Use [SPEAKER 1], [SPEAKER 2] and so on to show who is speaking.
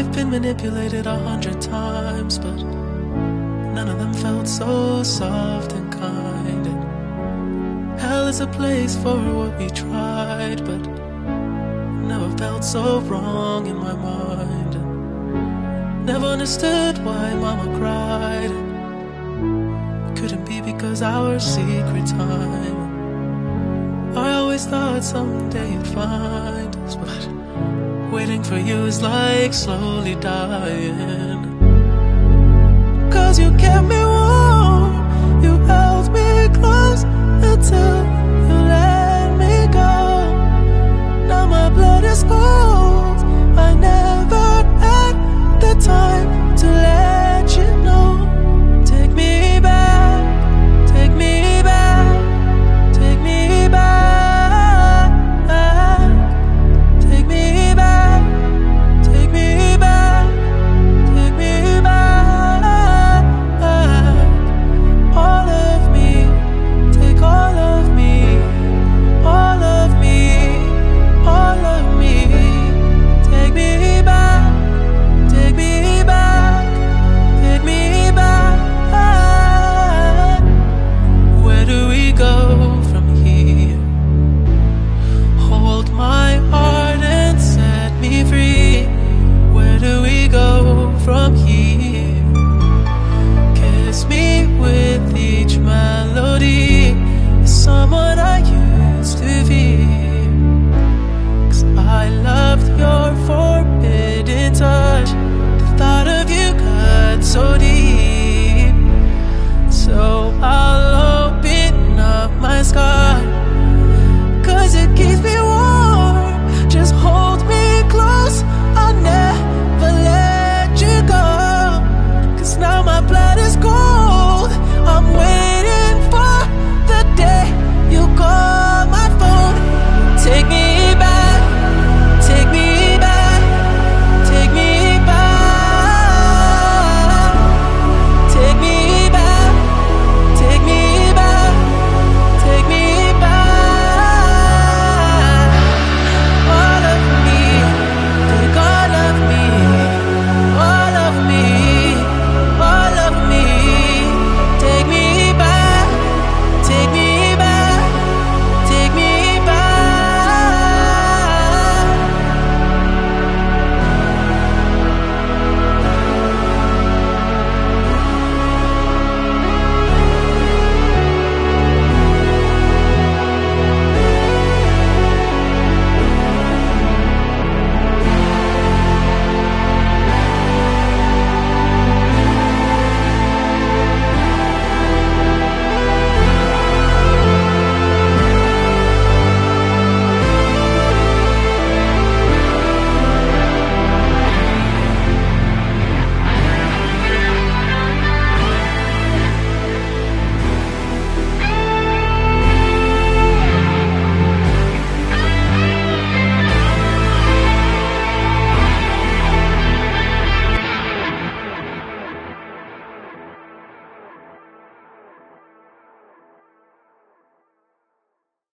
[SPEAKER 1] I've been manipulated 100 times, but none of them felt so soft and kind. And hell is a place for what we tried, but never felt so wrong in my mind. And never understood why mama cried. It couldn't be because our secret time. I always thought someday you'd find us, but waiting for you is like slowly dying. 'Cause you kept me